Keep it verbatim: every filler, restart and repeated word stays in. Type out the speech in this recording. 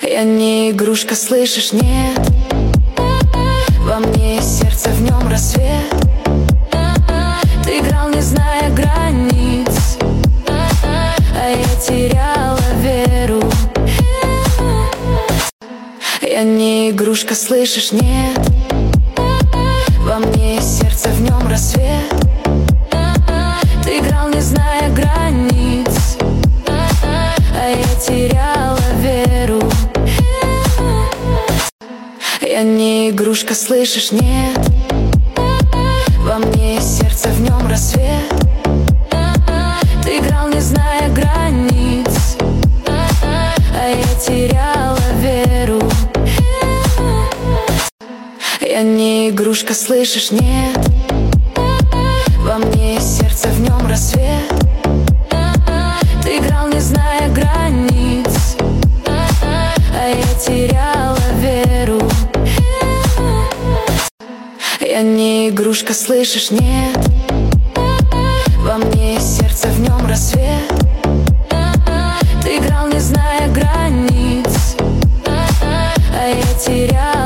Я не игрушка, слышишь, нет. Во мне есть сердце, в нем рассвет. Ты играл, не зная границ, а я теряла веру. Я не игрушка, слышишь, нет. Во мне есть сердце, в нем рассвет. Ты играл, не зная границ, а я теряла веру. Я не игрушка, слышишь, нет. Во мне есть сердце, в нем рассвет. Ты играл, не зная границ, а я теряла веру. Я не игрушка, слышишь, нет. Во мне есть сердце, в нем рассвет. Ты играл, не зная границ, а я теряла веру. Я не игрушка, слышишь, нет.